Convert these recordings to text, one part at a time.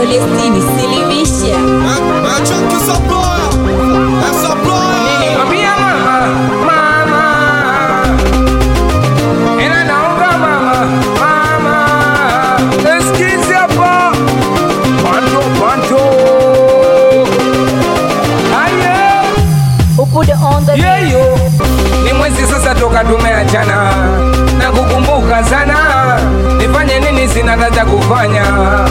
Celestini Silimisha. Essa ploia. A minha mama. Ela não dá mama. Esquece a pó. Quanto. Aye. Upude on the Yeah, yo. Ni mwezi sasa toka tumeachana. Na kukumbuka sana. Nifanye nini sina data kufanya.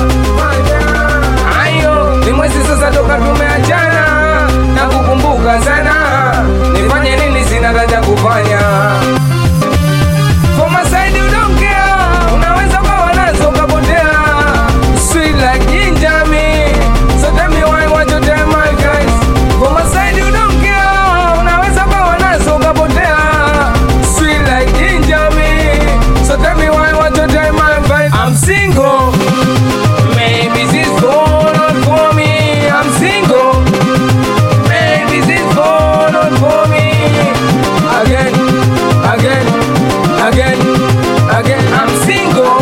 Ayo. Ni mwezi sasa toka tumeachana. Na kukumbuka sana. Nifanye nini sina data kufanya. For my side you don't care. Unaweza kwa nazo kapotea. Sweet like ginger me. So tell me why what you tell my guys. For my side you don't care. Unaweza kwa nazo kapotea. Sweet like ginger me. So tell me why what you tell my guys. I'm single. Maybe this phone not for me. I'm single. Maybe this phone not for me. Again. I'm single.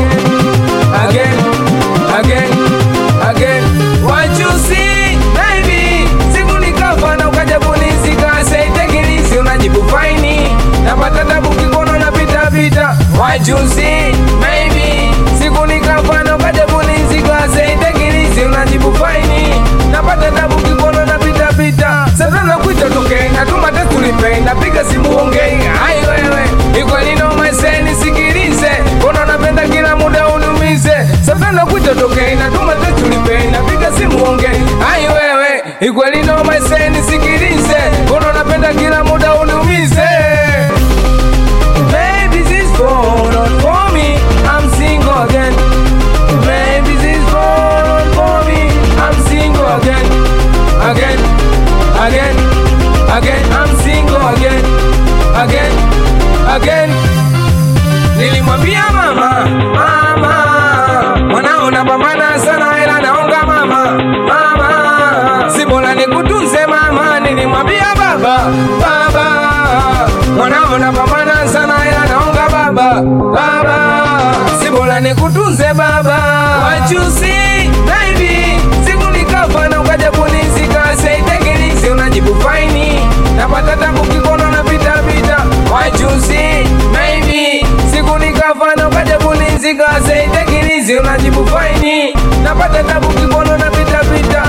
Again. What you see, baby? Siku nikafa na ukaja kunizika. Say take it easy, unajibu faini. Napata tabu kikono na pita. What you see, baby? Siku nikafa na ukaja kunizika. Say take it easy, unajibu faini. Napata tabu kikono na pita. Sasa nakuita tokei, natuma text unipe. Napiga simu ongei. Hai wewe, iko nino maiseni sikilize. Mbona unapenda kila muda uniumize? Sasa nakuita tokei, natuma text unipe. Napiga simu ongei. Hai wewe, iko nino maiseni sikilize. Mbona unapenda kila muda uniumize? Baby, this phone not for me. I'm single again. Baby, this phone not for me. I'm single again. I'm single again. Nilimwambia mama, mwanao napambana sana ila naonga mama, si bora nikutunze mama. Nilimwambia baba, mwanao napambana sana ila naonga baba, si bora nikutunze baba. What you see, baby? Siku nikafa na ukaja kunizika. Say take it easy, unajibu faini. Napata tabu kikono na pita. What you see, baby? Siku nikafa na ukaja kunizika. Say take it easy, unajibu faini. Napata tabu kikono na pita.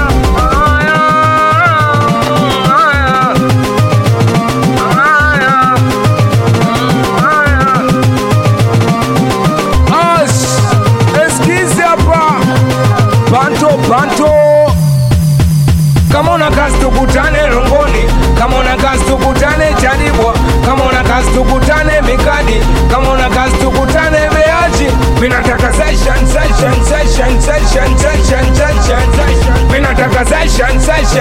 Banto. Kama una kazi tukutane Longoni. Kama una kazi tukutane Chanibwa. Kama una kazi tukutane Mikadi. Kama una kazi tukutane Beaji. Minataka session. Minataka session.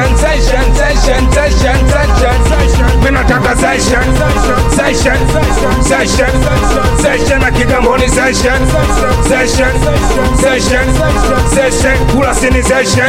Minataka session na Kigamboni session. Kula sini session.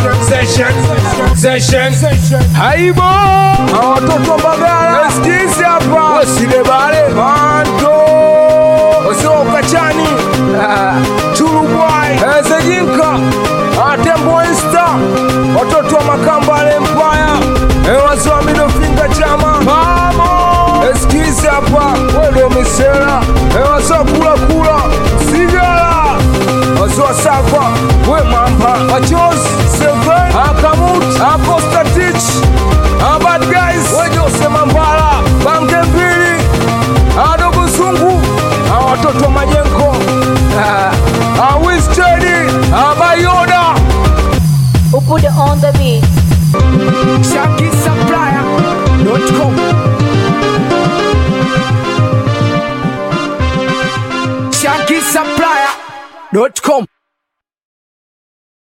Haibo watoto Mbagala Eskisi hapa Wasile bale Manto Osio Kachani Churubwai Ezejinka Atembo Insta watoto wa Makambale Empire Ewaziwa Midofinga Chama Mamo Eskisi hapa Welo Misera Ewaziwa kula Sigala Waziwa Safa We Mamba Wachozi Seven Akamut Acosta Teach Bad guys Wejose Mambala Bange Mbili Adogo Sungu Watoto Majenko Wistedi Bayoda Upude on the beat. ShakiSupplier.com ShakiSupplier.com